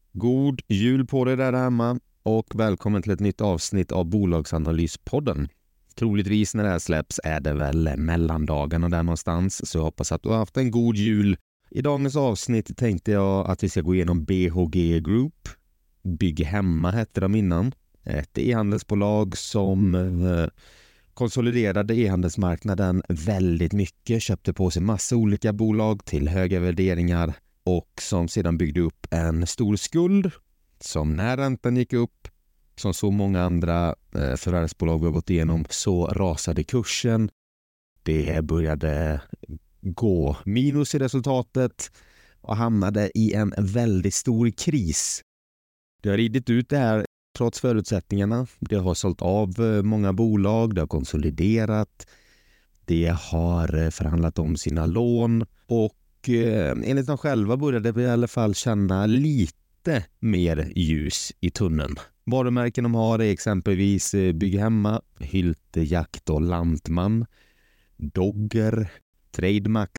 God jul på dig där hemma och välkommen till ett nytt avsnitt av Bolagsanalyspodden. Troligtvis när det här släpps är det väl mellandagarna där någonstans, så jag hoppas att du har haft en god jul. I dagens avsnitt tänkte jag att vi ska gå igenom BHG Group. Bygg hemma hette de innan. Ett e-handelsbolag som konsoliderade e-handelsmarknaden väldigt mycket, köpte på sig massa olika bolag till höga värderingar och som sedan byggde upp en stor skuld som när räntan gick upp, som så många andra förvärvsbolag vi har gått igenom, så rasade kursen. Det började gå minus i resultatet och hamnade i en väldigt stor kris. Det har ridit ut det här trots förutsättningarna. Det har sålt av många bolag, det har konsoliderat, det har förhandlat om sina lån och enligt dem själva började vi i alla fall känna lite mer ljus i tunneln. Varumärken de har är exempelvis Bygg hemma, Hylte, Jakt och Lantman, Dogger, Trademax.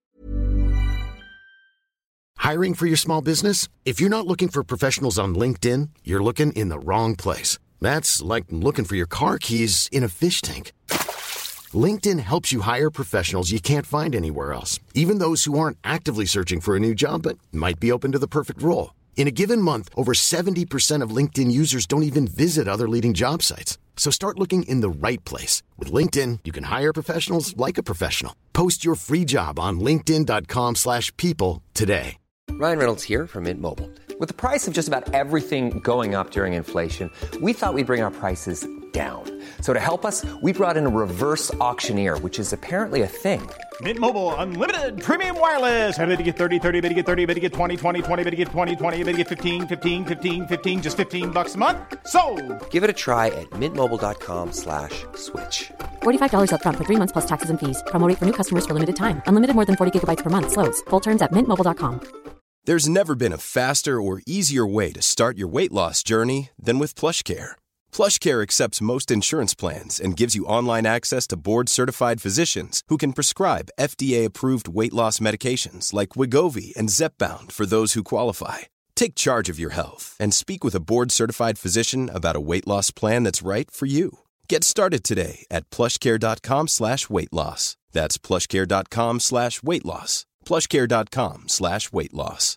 Hiring for your small business? If you're not looking for professionals on LinkedIn, you're looking in the wrong place. That's like looking for your car keys in a fish tank. LinkedIn helps you hire professionals you can't find anywhere else, even those who aren't actively searching for a new job but might be open to the perfect role. In a given month, over 70% of LinkedIn users don't even visit other leading job sites. So start looking in the right place. With LinkedIn, you can hire professionals like a professional. Post your free job on linkedin.com/people today. Ryan Reynolds here from Mint Mobile. With the price of just about everything going up during inflation, we thought we'd bring our prices down. So to help us, we brought in a reverse auctioneer, which is apparently a thing. Mint Mobile Unlimited Premium Wireless. How to get 30, 30, bit to get 30, bit to get 20, 20, 20, bit to get 20, 20, bit to get 15, 15, 15, 15, just $15 a month? Sold! Give it a try at mintmobile.com/switch. $45 up front for 3 months plus taxes and fees. Promo rate for new customers for limited time. Unlimited more than 40 gigabytes per month. Slows full terms at mintmobile.com. There's never been a faster or easier way to start your weight loss journey than with PlushCare. PlushCare accepts most insurance plans and gives you online access to board-certified physicians who can prescribe FDA-approved weight loss medications like Wegovy and Zepbound for those who qualify. Take charge of your health and speak with a board-certified physician about a weight loss plan that's right for you. Get started today at plushcare.com/weightloss. That's plushcare.com/weightloss. plushcare.com/weightloss.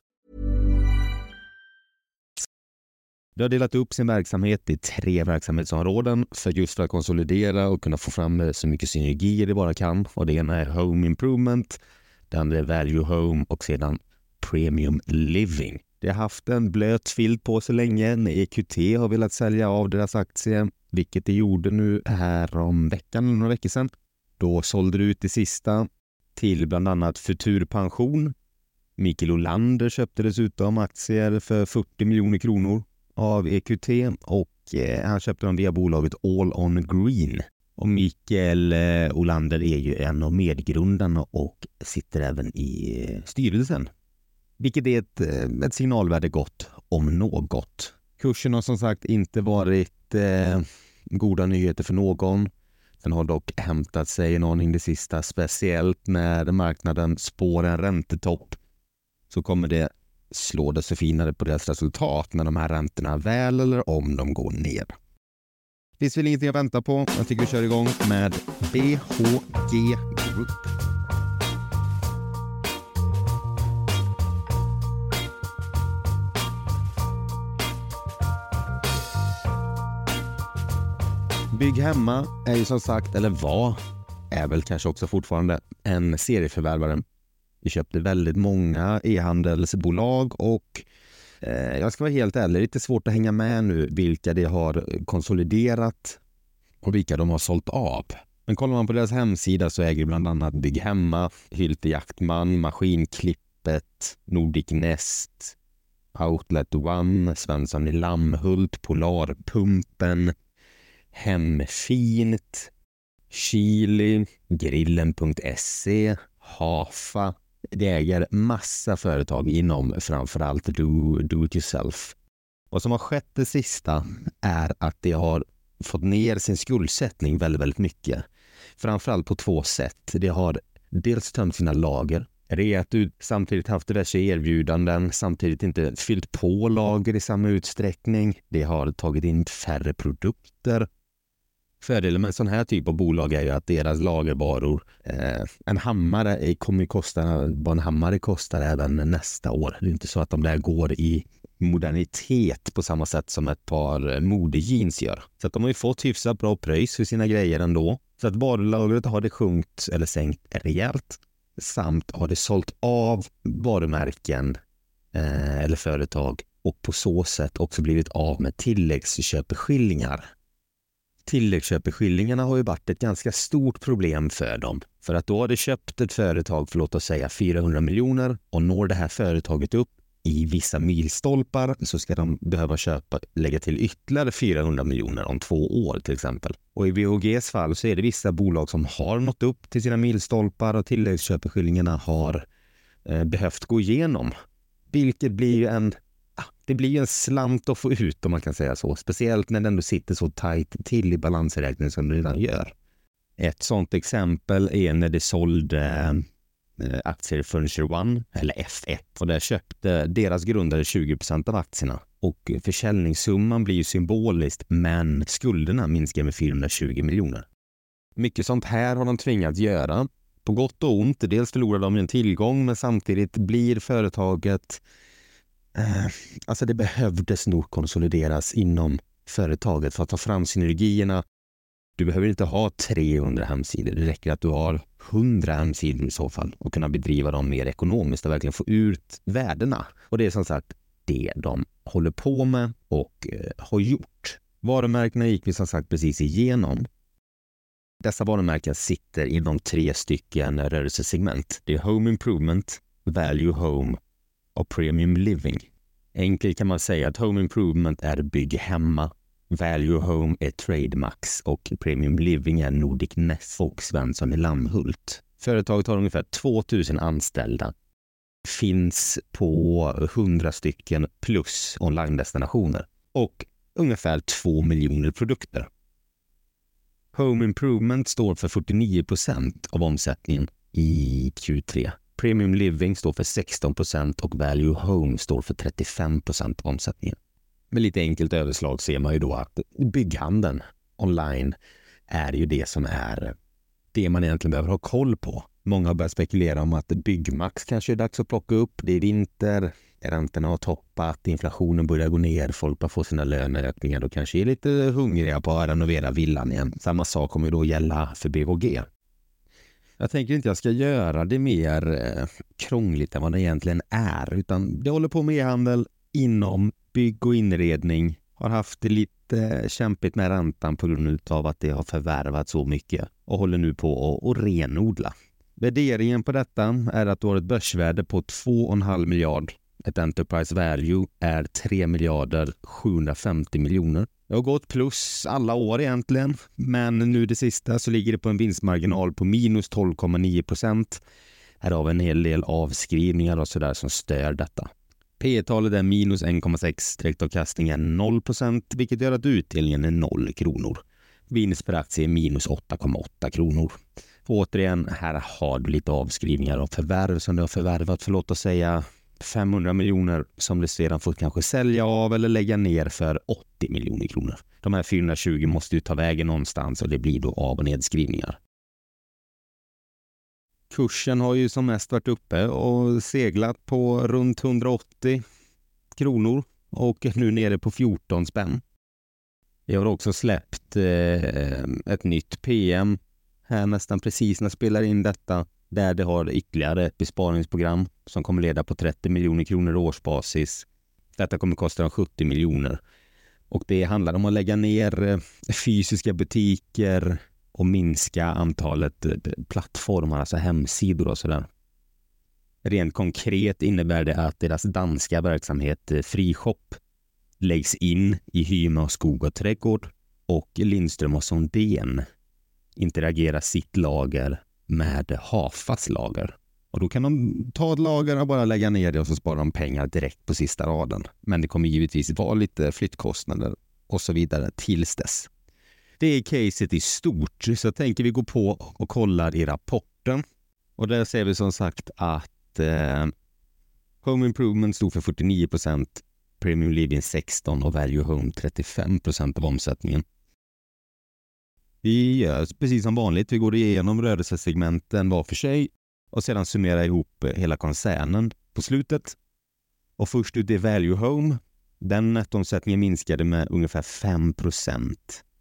Det har delat upp sin verksamhet i 3 verksamhetsområden för att konsolidera och kunna få fram så mycket synergier det bara kan. Och det ena är Home Improvement, det andra är Value Home och sedan Premium Living. Det har haft en blöt filt på så länge när EQT har velat sälja av deras aktier, vilket det gjorde nu här om veckan, några veckor sedan. Då sålde det ut det sista till bland annat Futurpension. Mikael Olander köpte dessutom aktier för 40 miljoner kronor av EQT och han köpte dem via bolaget All On Green. Och Mikael Olander är ju en av medgrundarna och sitter även i styrelsen. Vilket är ett signalvärde gott om något. Kursen har som sagt inte varit goda nyheter för någon. Den har dock hämtat sig en aning det sista, speciellt när marknaden spår en räntetopp. Så kommer det slå det så finare på deras resultat när de här räntorna väl eller om de går ner. Det finns väl ingenting att vänta på. Jag tycker vi kör igång med BHG Group. Bygg hemma är ju som sagt, eller är väl kanske också fortfarande en serieförvärvare. Vi köpte väldigt många e-handelsbolag och jag ska vara helt ärlig, det är lite svårt att hänga med nu vilka det har konsoliderat och vilka de har sålt av. Men kollar man på deras hemsida så äger bland annat Bygg hemma, Hylte Jaktman, Maskinklippet, Nordic Nest, Outlet One, Svensson i Lammhult, Polarpumpen, Hemfint, Chili, Grillen.se, Hafa. Det äger massa företag inom framförallt do it yourself. Vad som har skett det sista är att det har fått ner sin skuldsättning väldigt, väldigt mycket. Framförallt på 2 sätt. Det har dels tömt sina lager reat ut, samtidigt haft diverse erbjudanden, samtidigt inte fyllt på lager i samma utsträckning. Det har tagit in färre produkter. Fördelen med en sån här typ av bolag är ju att deras lagervaror, en hammare kommer kosta vad en hammare kostar även nästa år. Det är inte så att de där går i modernitet på samma sätt som ett par modejeans gör. Så att de har ju fått hyfsat bra pris för sina grejer ändå. Så att varulagret har det sjunkit eller sänkt rejält. Samt har det sålt av varumärken eller företag och på så sätt också blivit av med tilläggsköpeskillingar. Tilläggsköpeskillingarna har ju varit ett ganska stort problem för dem. För att då har det köpt ett företag för låt oss säga 400 miljoner och når det här företaget upp i vissa milstolpar så ska de behöva lägga till ytterligare 400 miljoner om 2 år till exempel. Och i VHGs fall så är det vissa bolag som har nått upp till sina milstolpar och tilläggsköpeskillingarna har behövt gå igenom. Vilket blir ju en slant att få ut om man kan säga så. Speciellt när den ändå sitter så tajt till i balansräkningen som det redan gör. Ett sånt exempel är när det sålde aktier Furniture One eller F1 och där köpte deras grundare 20% av aktierna och försäljningssumman blir ju symboliskt men skulderna minskar med 420 miljoner. Mycket sånt här har de tvingats göra på gott och ont. Dels förlorar de en tillgång men samtidigt blir företaget alltså det behövdes nog konsolideras inom företaget för att ta fram synergierna. Du behöver inte ha 300 hemsidor. Det räcker att du har 100 hemsidor i så fall och kunna bedriva dem mer ekonomiskt och verkligen få ut värdena. Och det är som sagt det de håller på med och har gjort. Varumärkena gick vi som sagt precis igenom. Dessa varumärken sitter inom 3 stycken rörelsesegment. Det är Home Improvement, Value Home och Premium Living. Enkelt kan man säga att Home Improvement är bygg hemma. Value Home är Trademax och Premium Living är Nordic Nest och Svensson i Lammhult. Företaget har ungefär 2000 anställda. Finns på 100 stycken plus online-destinationer och ungefär 2 miljoner produkter. Home Improvement står för 49% av omsättningen i Q3. Premium Living står för 16% och Value Home står för 35% av omsättningen. Med lite enkelt överslag ser man ju då att bygghandeln online är ju det som är det man egentligen behöver ha koll på. Många har börjat spekulera om att Byggmax kanske är dags att plocka upp. Det är vinter, räntorna har toppat, inflationen börjar gå ner, folk har fått sina löneökningar och kanske är lite hungriga på att renovera villan igen. Samma sak kommer då gälla för BHG. Jag tänker inte jag ska göra det mer krångligt än vad det egentligen är, utan det håller på med e-handel inom bygg och inredning. Har haft det lite kämpigt med räntan på grund av att det har förvärvat så mycket och håller nu på att renodla. Värderingen på detta är att du har ett börsvärde på 2,5 miljard. Ett enterprise value är 3 miljarder 750 miljoner. Det har gått plus alla år egentligen, men nu det sista så ligger det på en vinstmarginal på minus 12,9%. Här har vi en hel del avskrivningar och sådär som stör detta. P-talet är minus 1,6, direktavkastningen 0%, vilket gör att utdelningen är 0 kronor. Vinst per aktie är minus 8,8 kronor. Återigen, här har du lite avskrivningar av förvärv som du har förvärvat för låt oss säga 500 miljoner som du sedan får kanske sälja av eller lägga ner för 80 miljoner kronor. De här 420 måste ju ta vägen någonstans och det blir då av- och nedskrivningar. Kursen har ju som mest varit uppe och seglat på runt 180 kronor och nu nere på 14 spänn. Jag har också släppt ett nytt PM här nästan precis när jag spelar in detta där det har ytterligare ett besparingsprogram som kommer leda på 30 miljoner kronor årsbasis. Detta kommer kosta 70 miljoner och det handlar om att lägga ner fysiska butiker och minska antalet plattformar, alltså hemsidor och sådär. Rent konkret innebär det att deras danska verksamhet Frishop läggs in i Hyma och Skog och Trädgård och Lindström och Sondén interagerar sitt lager med Hafas lager. Och då kan de ta ett lager och bara lägga ner det och så sparar de pengar direkt på sista raden. Men det kommer givetvis vara lite flyttkostnader och så vidare tills dess. Det är caset i stort, så tänker vi gå på och kollar i rapporten. Och där ser vi som sagt att att Home Improvement stod för 49%, Premium Living 16% och Value Home 35% av omsättningen. Vi gör precis som vanligt, vi går igenom rörelsesegmenten var för sig och sedan summerar ihop hela koncernen på slutet. Och först ut är Value Home. Den nettoomsättningen minskade med ungefär 5%.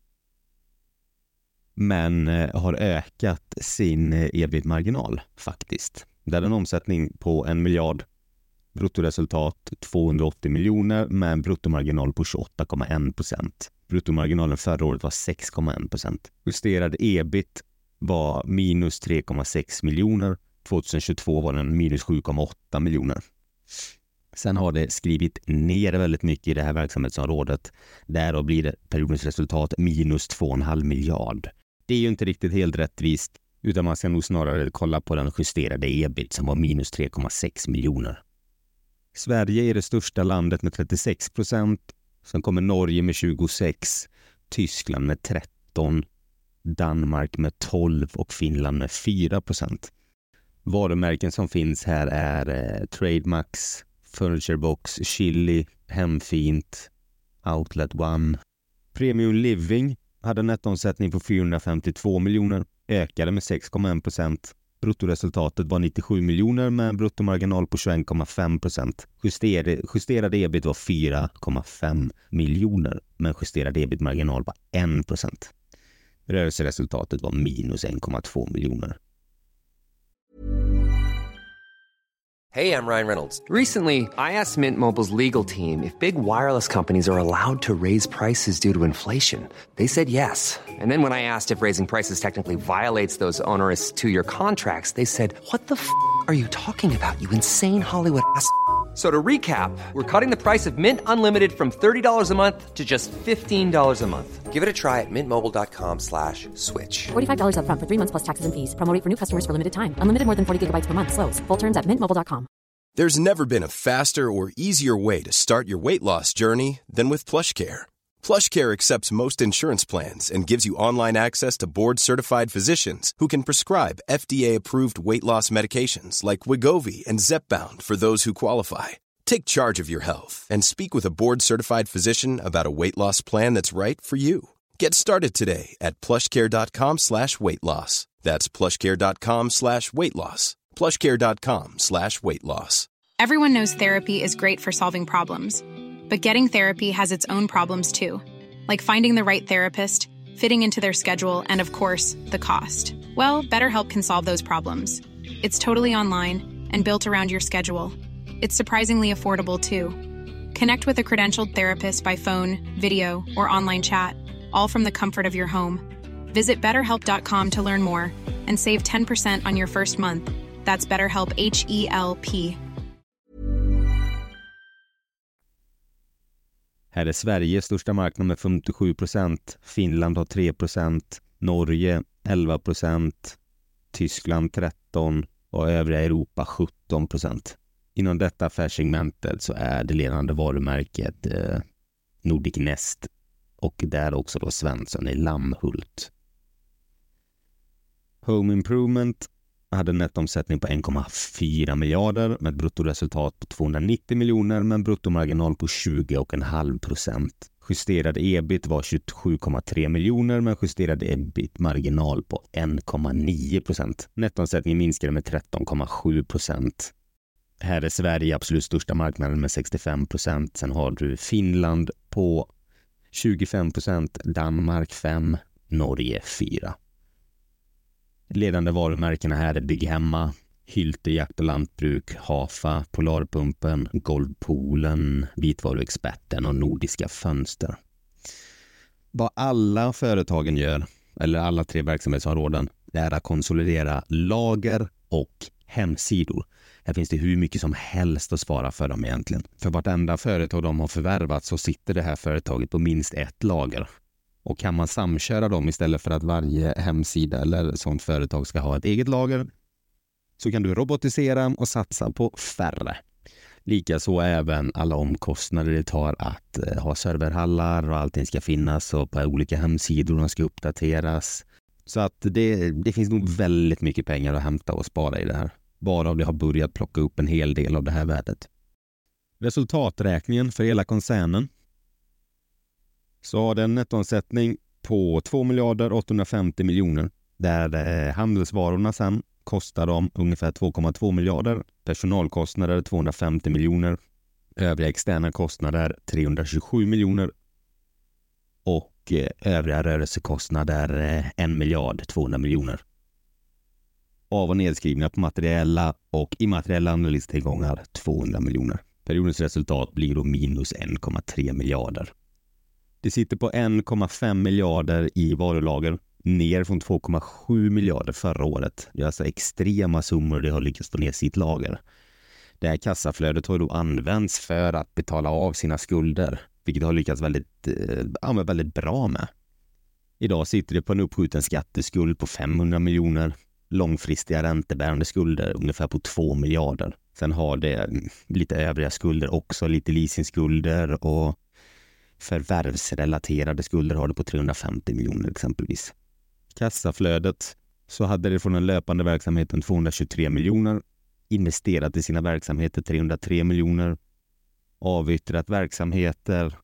Men har ökat sin EBIT-marginal faktiskt. Där en omsättning på 1 miljard, bruttoresultat 280 miljoner med en bruttomarginal på 28,1%. Bruttomarginalen förra året var 6,1%. Justerad EBIT var minus 3,6 miljoner. 2022 var den minus 7,8 miljoner. Sen har det skrivit ner väldigt mycket i det här verksamhetsområdet. Där blir det periodens resultat minus 2,5 miljard. Det är ju inte riktigt helt rättvist, utan man ska nog snarare kolla på den justerade EBIT som var minus 3,6 miljoner. Sverige är det största landet med 36%. Sen kommer Norge med 26%, Tyskland med 13%, Danmark med 12% och Finland med 4%. Varumärken som finns här är Trademax, Furniturebox, Chili, Hemfint, Outlet One. Premium Living hade en nettoomsättning på 452 miljoner, ökade med 6,1%. Bruttoresultatet var 97 miljoner med en bruttomarginal på 21,5%. Justerad EBIT var 4,5 miljoner med en justerad EBIT-marginal på 1%. Rörelseresultatet var minus 1,2 miljoner. Hey, I'm Ryan Reynolds. Recently, I asked Mint Mobile's legal team if big wireless companies are allowed to raise prices due to inflation. They said yes. And then when I asked if raising prices technically violates those onerous two-year contracts, they said, "What the f*** are you talking about, you insane Hollywood ass?" So to recap, we're cutting the price of Mint Unlimited from $30 a month to just $15 a month. Give it a try at mintmobile.com/switch. $45 up front for 3 months plus taxes and fees. Promo rate for new customers for limited time. Unlimited more than 40 gigabytes per month. Slows full terms at mintmobile.com. There's never been a faster or easier way to start your weight loss journey than with PlushCare. PlushCare accepts most insurance plans and gives you online access to board-certified physicians who can prescribe FDA-approved weight loss medications like Wegovy and Zepbound for those who qualify. Take charge of your health and speak with a board-certified physician about a weight loss plan that's right for you. Get started today at plushcare.com/weightloss. That's plushcare.com/weightloss. plushcare.com/weightloss. Everyone knows therapy is great for solving problems, but getting therapy has its own problems too, like finding the right therapist, fitting into their schedule, and of course, the cost. Well, BetterHelp can solve those problems. It's totally online and built around your schedule. It's surprisingly affordable too. Connect with a credentialed therapist by phone, video, or online chat, all from the comfort of your home. Visit BetterHelp.com to learn more and save 10% on your first month. That's BetterHelp, H-E-L-P. Här är Sverige största marknad med 57%, Finland har 3%, Norge 11%, Tyskland 13% och övriga Europa 17%. Inom detta affärssegmentet så är det ledande varumärket Nordic Nest och där också då Svensson i Lammhult. Home Improvement hade en nettomsättning på 1,4 miljarder med ett bruttoresultat på 290 miljoner med en bruttomarginal på 20,5%. Justerad EBIT var 27,3 miljoner med en justerad EBIT-marginal på 1,9%. Nettomsättningen minskade med 13,7%. Här är Sverige absolut största marknaden med 65%. Sen har du Finland på 25%, Danmark 5%, Norge 4%. Ledande varumärkena här är Bygghemma, Hylte Jakt och Lantbruk, Hafa, Polarpumpen, Golvpoolen, Vitvaruexperten och Nordiska Fönster. Vad alla företagen gör, eller alla 3 verksamhetsområden, är att konsolidera lager och hemsidor. Här finns det hur mycket som helst att spara för dem egentligen. För vartenda företag de har förvärvat så sitter det här företaget på minst ett lager. Och kan man samköra dem istället för att varje hemsida eller sånt företag ska ha ett eget lager så kan du robotisera och satsa på färre. Likaså även alla omkostnader det tar att ha serverhallar och allting ska finnas och på olika hemsidor de ska uppdateras. Så att det finns nog väldigt mycket pengar att hämta och spara i det här. varav det har börjat plocka upp en hel del av det här värdet. Resultaträkningen för hela koncernen, så har den nettoomsättning på 2 850 miljoner, där handelsvarorna sen kostar de ungefär 2,2 miljarder, personalkostnader 250 miljoner, övriga externa kostnader 327 miljoner och övriga rörelsekostnader 1 miljard 200 miljoner. Av- och nedskrivna på materiella och immateriella analystillgångar 200 miljoner. Periodens resultat blir då minus 1,3 miljarder. Det sitter på 1,5 miljarder i varulager, ner från 2,7 miljarder förra året. Det är alltså extrema summor det har lyckats få ner sitt lager. Det här kassaflödet har då använts för att betala av sina skulder, vilket har lyckats väldigt bra med. Idag sitter det på en uppskjuten skatteskuld på 500 miljoner, långfristiga räntebärande skulder ungefär på 2 miljarder. Sen har det lite övriga skulder också, lite leasingskulder och förvärvsrelaterade skulder har det på 350 miljoner exempelvis. Kassaflödet, så hade det från den löpande verksamheten 223 miljoner, investerat i sina verksamheter 303 miljoner, avyttrat verksamheter,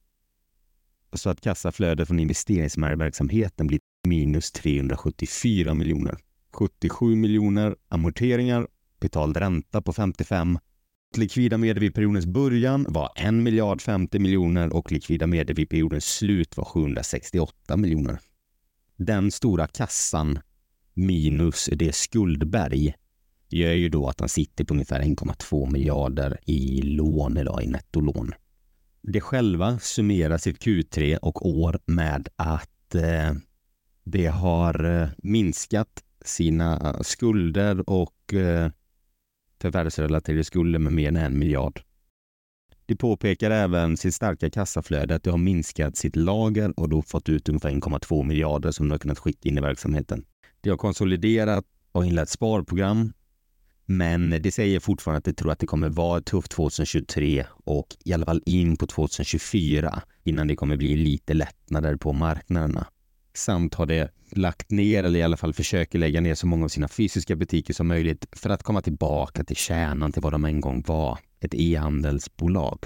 så att kassaflödet från investeringsverksamheten blir minus 374 miljoner. 77 miljoner amorteringar, betald ränta på 55. Likvida medel vid periodens början var 1 miljard 50 miljoner och likvida medel vid periodens slut var 768 miljoner. Den stora kassan minus det skuldberg gör ju då att han sitter på ungefär 1,2 miljarder i lån idag, i nettolån. Det själva summerar sitt Q3 och år med att det har minskat sina skulder och förvärvsrelaterade skulder med mer än 1 miljard. Det påpekar även sitt starka kassaflöde att det har minskat sitt lager och då fått ut ungefär 1,2 miljarder som de har kunnat skicka in i verksamheten. Det har konsoliderat och inlett sparprogram, men det säger fortfarande att det tror att det kommer vara ett tufft 2023 och i alla fall in på 2024 innan det kommer bli lite lättnader på marknaderna. Samt har det lagt ner, eller i alla fall försöker lägga ner så många av sina fysiska butiker som möjligt för att komma tillbaka till kärnan till vad de en gång var, ett e-handelsbolag.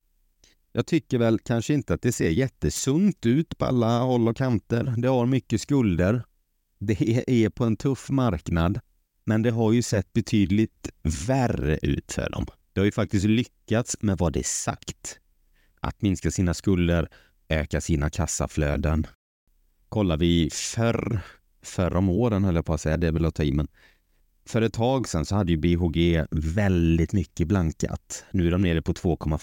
Jag tycker väl kanske inte att det ser jättesunt ut på alla håll och kanter. Det har mycket skulder. Det är på en tuff marknad, men det har ju sett betydligt värre ut för dem. Det har ju faktiskt lyckats med vad det är sagt. Att minska sina skulder, öka sina kassaflöden. Kollar vi förr om åren, höll jag på att säga, det är väl att ta i, men för ett tag sedan så hade ju BHG väldigt mycket blankat. Nu är de nere på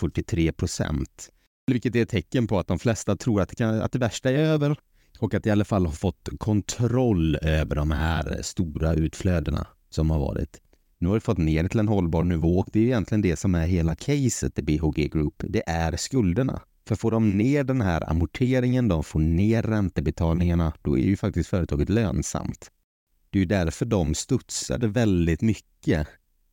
2,43%. Vilket är ett tecken på att de flesta tror att det värsta är över och att de i alla fall har fått kontroll över de här stora utflödena som har varit. Nu har vi fått ner till en hållbar nivå och det är egentligen det som är hela caset i BHG Group. Det är skulderna. För får de ner den här amorteringen, de får ner räntebetalningarna, då är ju faktiskt företaget lönsamt. Det är ju därför de studsade väldigt mycket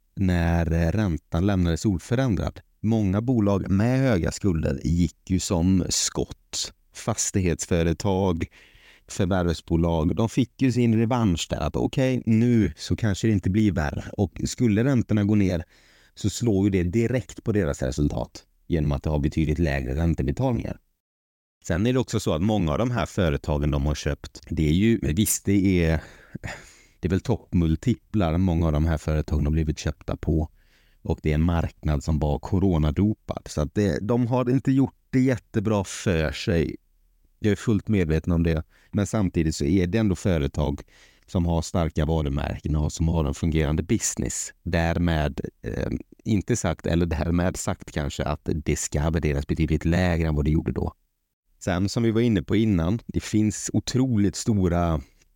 när räntan lämnades oförändrad. Många bolag med höga skulder gick ju som skott. Fastighetsföretag, förvärvsbolag, de fick ju sin revansch där att okej, nu så kanske det inte blir värre. Och skulle räntorna gå ner så slår ju det direkt på deras resultat genom att det har betydligt lägre räntebetalningar. Sen är det också så att många av de här företagen de har köpt, det är ju, visst det är väl toppmultiplar många av de här företagen har blivit köpta på, och det är en marknad som var coronadopad, så att de har inte gjort det jättebra för sig. Jag är fullt medveten om det, men samtidigt så är det ändå företag som har starka varumärken och som har en fungerande business. Därmed inte sagt, eller därmed sagt kanske att det ska värderas betydligt lägre än vad det gjorde då. Sen som vi var inne på innan, det finns otroligt stora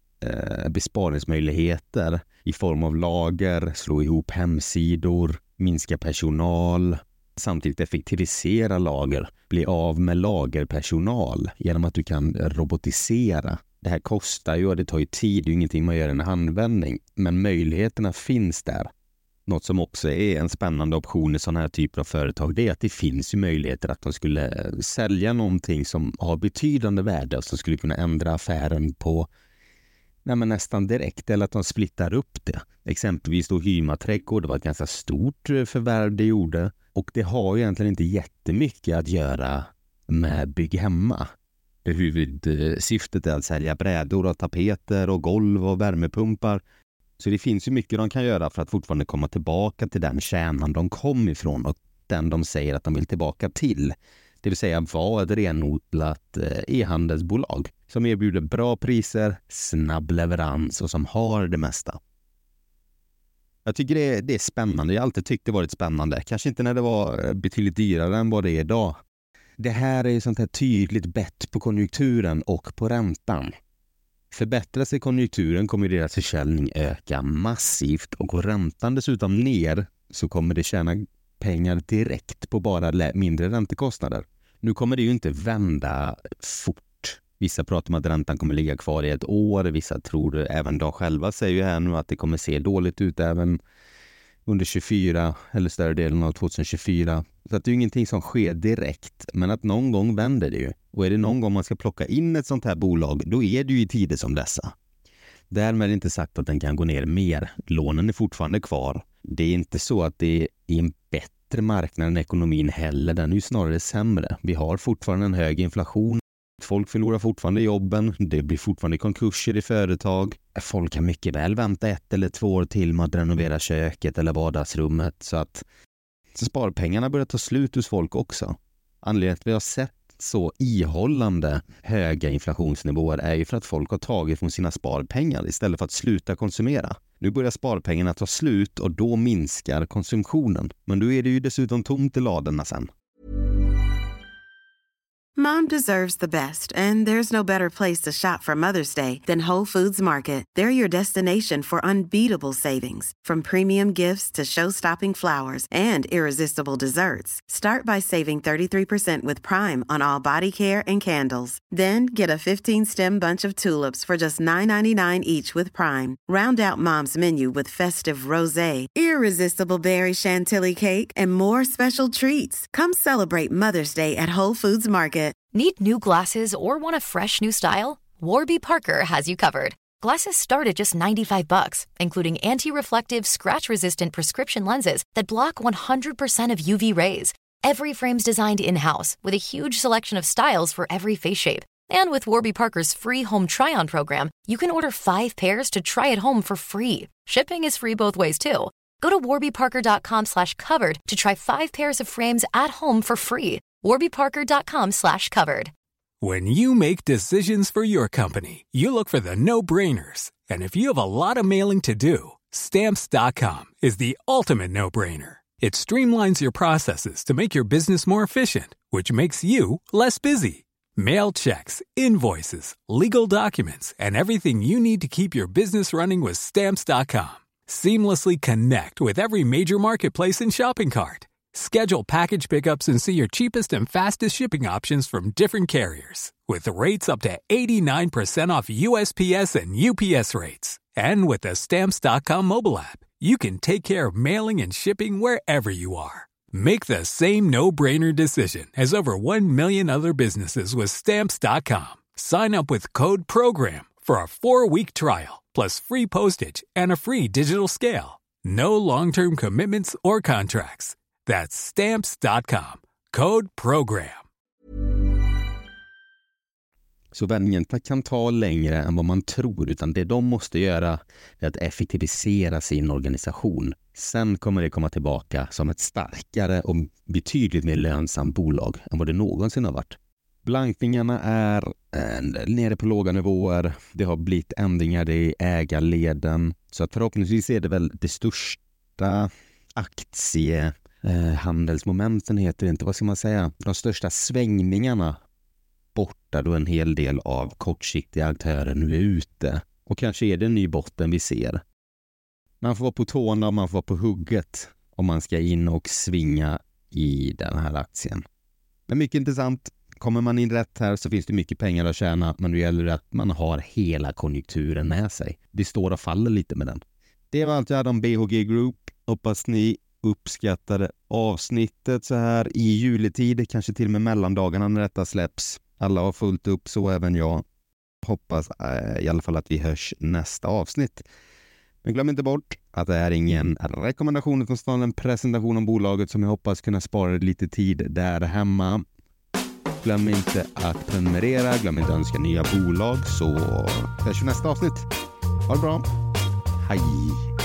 besparingsmöjligheter i form av lager, slå ihop hemsidor, minska personal, samtidigt effektivisera lager, bli av med lagerpersonal genom att du kan robotisera. Det här kostar ju och det tar ju tid, det är ju ingenting man gör i en handvändning, men möjligheterna finns där. Något som också är en spännande option i sådana här typer av företag, det är att det finns ju möjligheter att de skulle sälja någonting som har betydande värde och som skulle kunna ändra affären på Nej, men nästan direkt, eller att de splittar upp det. Exempelvis då Hyma trädgård, det var ett ganska stort förvärv det gjorde. Och det har ju egentligen inte jättemycket att göra med bygg hemma. Det huvudsyftet är att sälja brädor och tapeter och golv och värmepumpar. Så det finns ju mycket de kan göra för att fortfarande komma tillbaka till den kärnan de kom ifrån och den de säger att de vill tillbaka till. Det vill säga vara ett renodlat e-handelsbolag som erbjuder bra priser, snabb leverans och som har det mesta. Jag tycker det är spännande. Jag har alltid tyckt det varit spännande. Kanske inte när det var betydligt dyrare än vad det är idag. Det här är sånt här tydligt bett på konjunkturen och på räntan. Förbättras sig konjunkturen kommer deras försäljning öka massivt och går räntan dessutom ner så kommer det tjäna pengar direkt på bara mindre räntekostnader. Nu kommer det ju inte vända fort. Vissa pratar om att räntan kommer ligga kvar i ett år. Vissa tror, även de själva säger ju här nu att det kommer se dåligt ut även under 24 eller större delen av 2024. Så att det är ju ingenting som sker direkt. Men att någon gång vänder det ju. Och är det någon gång man ska plocka in ett sånt här bolag, då är det ju i tider som dessa. Därmed är inte sagt att den kan gå ner mer. Lånen är fortfarande kvar. Det är inte så att det är en bättre marknad än ekonomin heller. Den är ju snarare sämre. Vi har fortfarande en hög inflation. Folk förlorar fortfarande jobben. Det blir fortfarande konkurser i företag. Folk kan mycket väl vänta 1 eller 2 år till med att renovera köket eller vardagsrummet. Så att sparpengarna börjar ta slut hos folk också. Anledningen till att vi har sett så ihållande höga inflationsnivåer är ju för att folk har tagit från sina sparpengar istället för att sluta konsumera. Nu börjar sparpengarna ta slut och då minskar konsumtionen. Men då är det ju dessutom tomt i ladorna sen. Mom deserves the best, and there's no better place to shop for Mother's Day than Whole Foods Market. They're your destination for unbeatable savings, from premium gifts to show-stopping flowers and irresistible desserts. Start by saving 33% with Prime on all body care and candles. Then get a 15-stem bunch of tulips for just $9.99 each with Prime. Round out Mom's menu with festive rosé, irresistible berry chantilly cake, and more special treats. Come celebrate Mother's Day at Whole Foods Market. Need new glasses or want a fresh new style? Warby Parker has you covered. Glasses start at just $95, including anti-reflective, scratch-resistant prescription lenses that block 100% of UV rays. Every frame's designed in-house with a huge selection of styles for every face shape. And with Warby Parker's free home try-on program, you can order 5 pairs to try at home for free. Shipping is free both ways, too. Go to warbyparker.com/covered to try 5 pairs of frames at home for free. warbyparker.com/covered. When you make decisions for your company, you look for the no-brainers. And if you have a lot of mailing to do, Stamps.com is the ultimate no-brainer. It streamlines your processes to make your business more efficient, which makes you less busy. Mail checks, invoices, legal documents, and everything you need to keep your business running with Stamps.com. Seamlessly connect with every major marketplace and shopping cart. Schedule package pickups and see your cheapest and fastest shipping options from different carriers. With rates up to 89% off USPS and UPS rates. And with the Stamps.com mobile app, you can take care of mailing and shipping wherever you are. Make the same no-brainer decision as over 1 million other businesses with Stamps.com. Sign up with code PROGRAM for a 4-week trial, plus free postage and a free digital scale. No long-term commitments or contracts. That's Stamps.com. Code PROGRAM. Så vändningen kan ta längre än vad man tror, utan det de måste göra är att effektivisera sin organisation. Sen kommer det komma tillbaka som ett starkare och betydligt mer lönsamt bolag än vad det någonsin har varit. Blankningarna är nere på låga nivåer. Det har blivit ändringar i ägarleden. Så att förhoppningsvis är det väl det största handelsmomenten heter det inte, vad ska man säga? De största svängningarna borta då en hel del av kortsiktiga aktörer nu är ute. Och kanske är det en ny botten vi ser. Man får vara på tårna och man får vara på hugget om man ska in och svinga i den här aktien. Men mycket intressant. Kommer man in rätt här så finns det mycket pengar att tjäna, men det gäller att man har hela konjunkturen med sig. Det står och faller lite med den. Det var allt jag hade om BHG Group. Hoppas ni uppskattade avsnittet så här i juletid, kanske till och med mellandagarna när detta släpps. Alla har fullt upp, så även jag. hoppas i alla fall att vi hörs nästa avsnitt. Men glöm inte bort att det är ingen rekommendation utan snarare en presentation om bolaget som jag hoppas kunna spara lite tid där hemma. Glöm inte att prenumerera, glöm inte att önska nya bolag, så hörs vi nästa avsnitt. Ha det bra. Hej!